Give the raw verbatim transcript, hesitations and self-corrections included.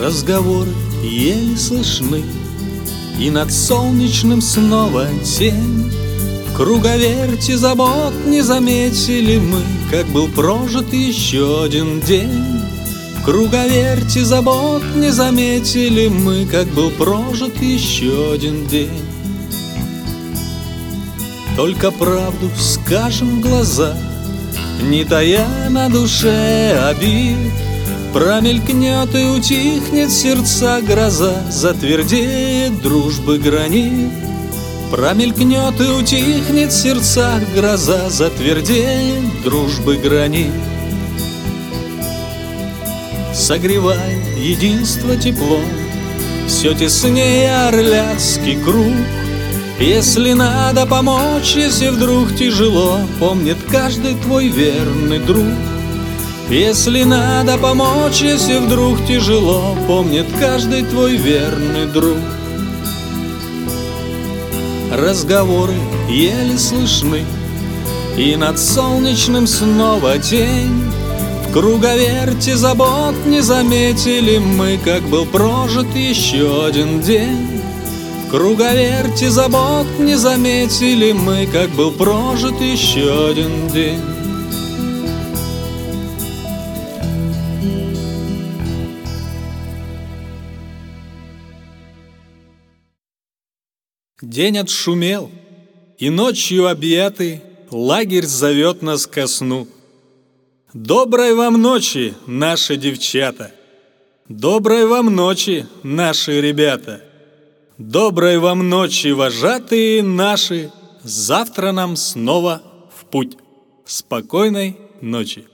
Разговоры еле слышны, и над солнечным снова тень. В круговерти забот не заметили мы, как был прожит еще один день. В круговерти забот не заметили мы, как был прожит еще один день. Только правду скажем в глаза, не тая на душе обид. Промелькнет и утихнет в сердца гроза, затвердеет дружбы гранит. Промелькнет и утихнет в сердцах гроза, затвердеет дружбы гранит. Согревай единство теплом, все теснее орляцкий круг. Если надо помочь, если вдруг тяжело, помнит каждый твой верный друг. Если надо помочь, если вдруг тяжело, помнит каждый твой верный друг. Разговоры еле слышны, и над солнечным снова тень. В круговерте забот не заметили мы, как был прожит еще один день. В круговерте забот не заметили мы, как был прожит еще один день. День отшумел, и ночью объятый лагерь зовет нас ко сну. Доброй вам ночи, наши девчата! Доброй вам ночи, наши ребята! Доброй вам ночи, вожатые наши! Завтра нам снова в путь. Спокойной ночи!